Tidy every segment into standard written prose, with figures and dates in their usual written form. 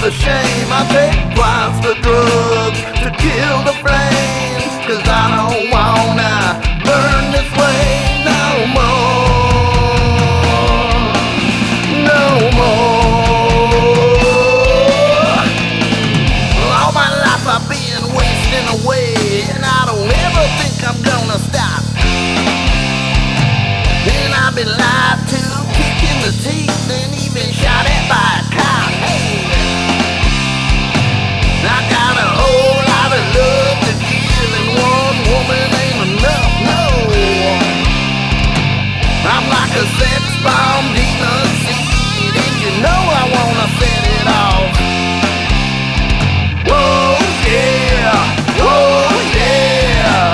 the shame. I take twice the drugs to kill the flames, 'cause I don't wanna burn this way no more, no more. All my life I've been wasting away, and I don't ever think I'm gonna stop. And I've been lied to, kicked in the teeth, and even shot at by a cop. Hey, I got a whole lot of love to give, and one woman ain't enough, no. I'm like a sex bomb deep unseated, and you know I wanna set it off. Whoa, yeah, whoa, yeah.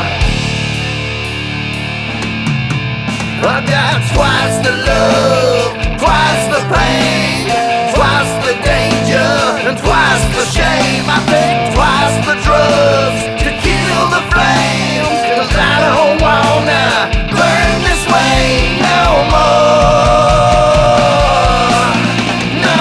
I got twice the love, twice the pain, twice the danger, and twice the shame. I take twice the drugs to kill the flames, 'cause I don't wanna burn this way no more, no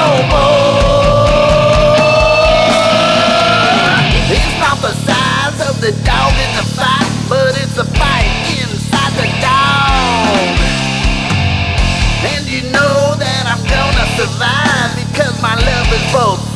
more. It's not the size of the dog in the fight, but it's a fight inside the dog. And you know that I'm gonna survive, because my love is both